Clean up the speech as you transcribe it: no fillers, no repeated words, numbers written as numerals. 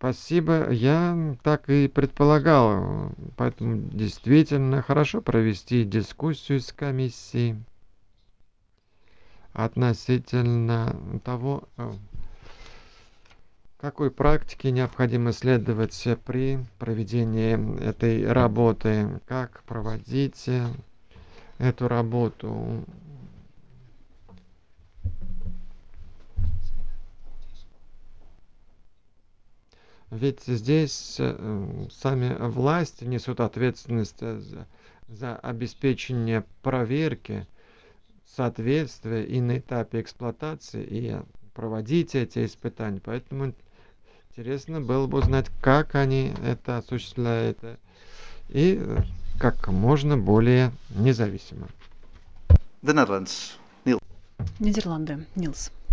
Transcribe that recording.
Спасибо, я так и предполагал, поэтому действительно хорошо провести дискуссию с комиссией относительно того, какой практике необходимо следовать при проведении этой работы, как проводить эту работу. Ведь здесь сами власти несут ответственность за обеспечение проверки соответствия и на этапе эксплуатации, и проводить эти испытания. Поэтому интересно было бы узнать, как они это осуществляют, и как можно более независимо. The Netherlands. Niels. Нидерланды. Нилс.